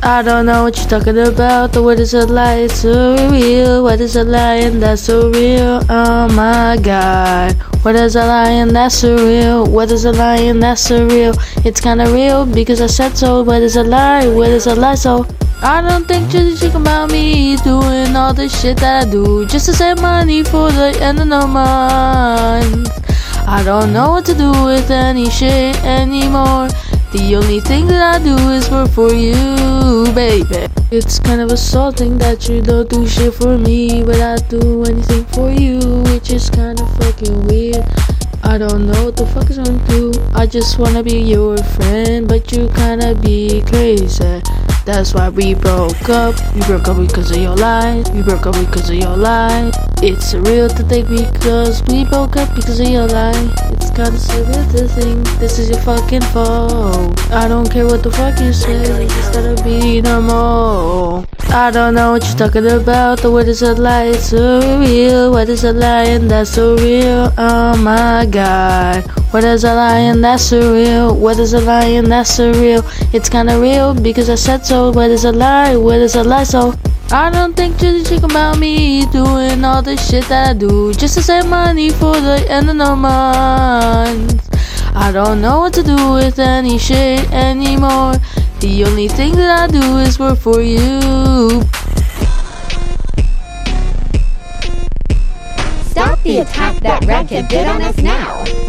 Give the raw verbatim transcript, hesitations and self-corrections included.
I don't know what you're talking about. What is a lie? It's so real. What is a lie? And that's so real. Oh my god. What is a lie? And that's so real. What is a lie? And that's so real. It's kinda real because I said so. What is a lie? What is a lie? So I don't think you think about me doing all the shit that I do just to save money for the end of the month. I don't know what to do with any shit anymore. The only thing that I do is work for you, baby. It's kind of assaulting that you don't do shit for me, but I do anything for you, which is kind of fucking weird. I don't know what the fuck is wrong with you. I just wanna be your friend, but you kinda be crazy. That's why we broke up. We broke up because of your lies. We broke up because of your lies. It's surreal to think because we broke up because of your lie. It's kinda surreal to think this is your fucking fault. I don't care what the fuck you say, it's just gotta be normal. I don't know what you're talking about. What is a lie? It's so real. What is a lie? And that's so real. Oh my god. What is a lie? And that's so real. What is a lie? And that's so real. It's kinda real because I said so. What is a lie? What is a lie? So I don't think you think about me doing all the shit that I do just to save money for the end of the month. I don't know what to do with any shit anymore. The only thing that I do is work for you. Stop the attack that Red Kid did on us now.